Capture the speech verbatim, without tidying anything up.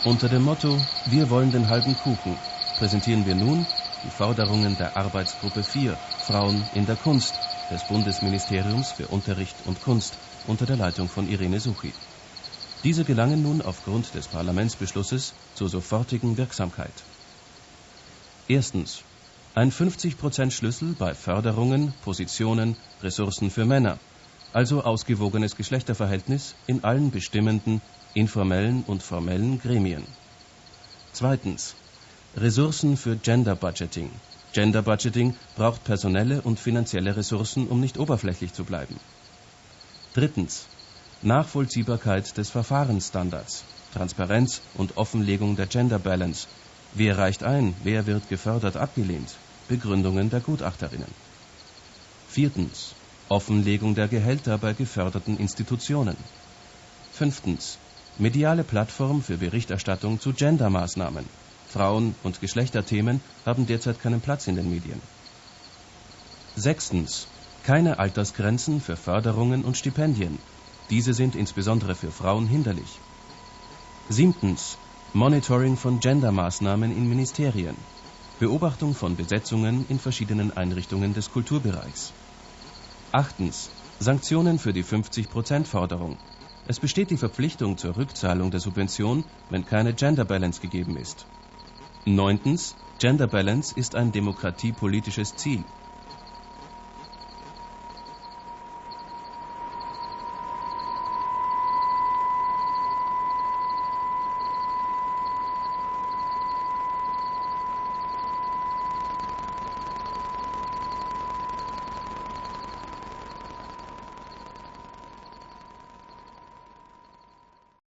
Unter dem Motto »Wir wollen den halben Kuchen« präsentieren wir nun die Forderungen der Arbeitsgruppe vier Frauen in der Kunst des Bundesministeriums für Unterricht und Kunst unter der Leitung von Irene Suchi. Diese gelangen nun aufgrund des Parlamentsbeschlusses zur sofortigen Wirksamkeit. Erstens. Ein fünfzig Prozent Schlüssel bei Förderungen, Positionen, Ressourcen für Männer, also ausgewogenes Geschlechterverhältnis in allen bestimmenden, informellen und formellen Gremien. Zweitens. Ressourcen für Gender Budgeting. Gender Budgeting braucht personelle und finanzielle Ressourcen, um nicht oberflächlich zu bleiben. Drittens. Nachvollziehbarkeit des Verfahrensstandards, Transparenz und Offenlegung der Gender Balance. Wer reicht ein, wer wird gefördert abgelehnt? Begründungen der Gutachterinnen. Viertens. Offenlegung der Gehälter bei geförderten Institutionen. Fünftens. Mediale Plattform für Berichterstattung zu Gendermaßnahmen. Frauen- und Geschlechterthemen haben derzeit keinen Platz in den Medien. Sechstens. Keine Altersgrenzen für Förderungen und Stipendien. Diese sind insbesondere für Frauen hinderlich. Siebtens. Monitoring von Gendermaßnahmen in Ministerien. Beobachtung von Besetzungen in verschiedenen Einrichtungen des Kulturbereichs. Achtens. Sanktionen für die fünfzig Prozent Forderung. Es besteht die Verpflichtung zur Rückzahlung der Subvention, wenn keine Gender Balance gegeben ist. Neuntens. Gender Balance ist ein demokratiepolitisches Ziel.